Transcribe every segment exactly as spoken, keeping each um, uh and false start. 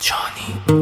مرجانی.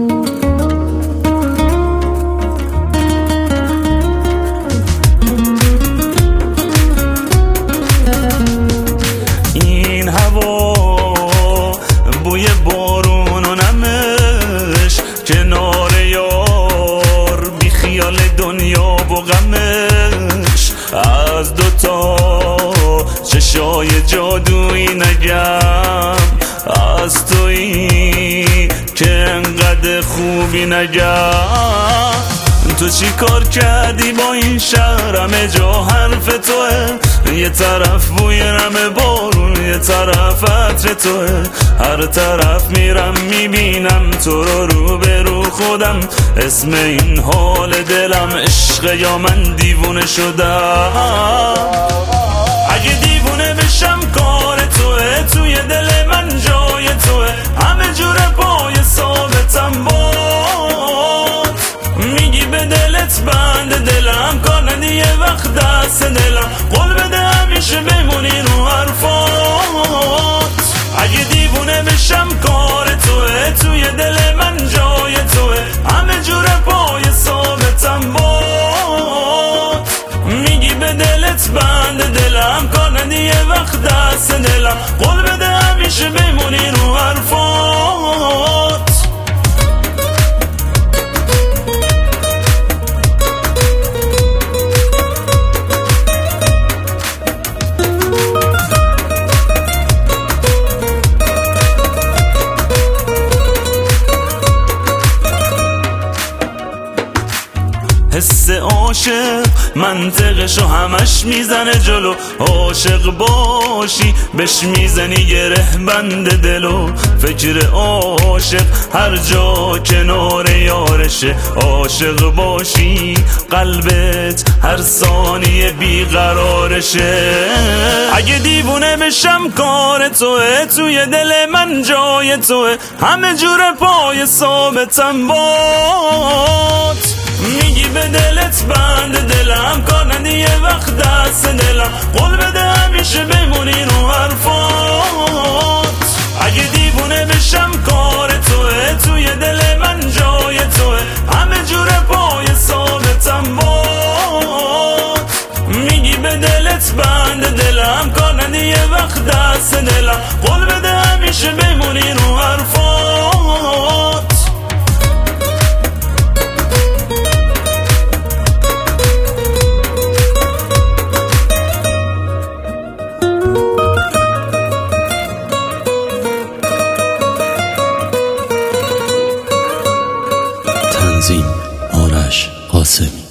این هوا بوی بارون و نمش، کنار یار بی خیال دنیا و غمش. از دوتا چشای جادویی نگم، از تویی که انقدر خوبی نگم. تو چی کار کردی با این شهر؟ همه جا حرف توه، یه طرف بوی نم بارون، یه طرف عطر توه. هر طرف میرم میبینم تو رو رو به رو خودم. اسم این حال دلم عشق یا من دیوونه شدم؟ اگه دیوونه بشم کار توه، توی دل من جای توه. همه جور پای ثابتم باد، میگی به دلت بند دلم، کار ندی یه وقت دست دلم. قول بده همیشه بمونی رو حرفات. اگه دیوونه بشم کار توه، توی دل من جای توه. همه جور پای ثابتم باد، میگی به دلت بند دلم، کار ندی یه وقت دست دلم. قول بده همیشه بمونی رو حرفات. حس عاشق منطقشو همش میزنه جلو. عاشق باشی بش میزنی گره بند دلو. فکر عاشق هر جا کنار یارشه. عاشق باشی قلبت هر ثانیه بیقرارشه. اگه دیوونه بشم کار توه، توی دل من جای توه. همه جور پای ثابتم باد، میگی به دلت بند دلم، کار ندی یه وقت دست دلم. قول بده همیشه بمونی رو حرفات. اگه دیوونه بشم کار توه، توی دل من جای توه. همه جور پای ثابتم باد، میگی به دلت بند دلم، کار ندی یه وقت دست دلم. قول بده همیشه بمونی رو حرفات. تنظیم آرش قاسمی.